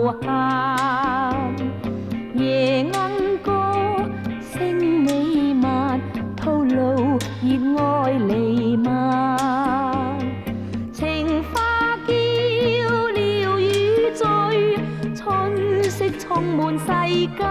無限。夜鶯歌聲美漫，吐露熱愛彌漫。情花嬌鳥語醉，春色充滿世間。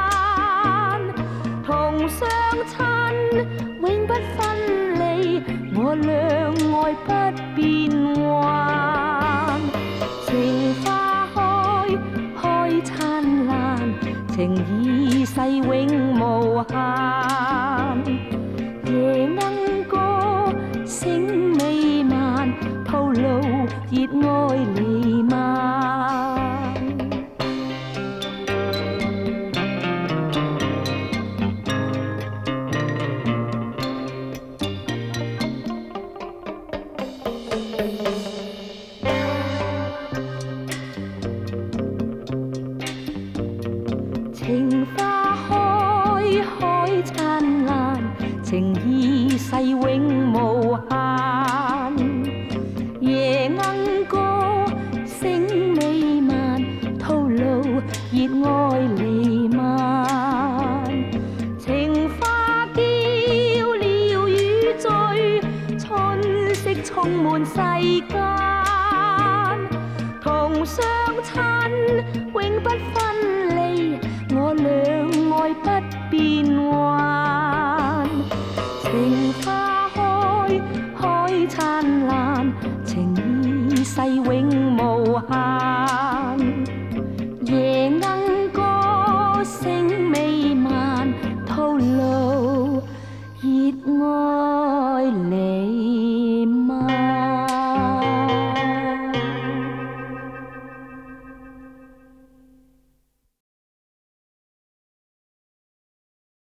同相親永不分離，我倆愛不變幻。情花開，開燦爛，情意世永無限。夜鶯歌聲美漫，吐露熱愛彌漫。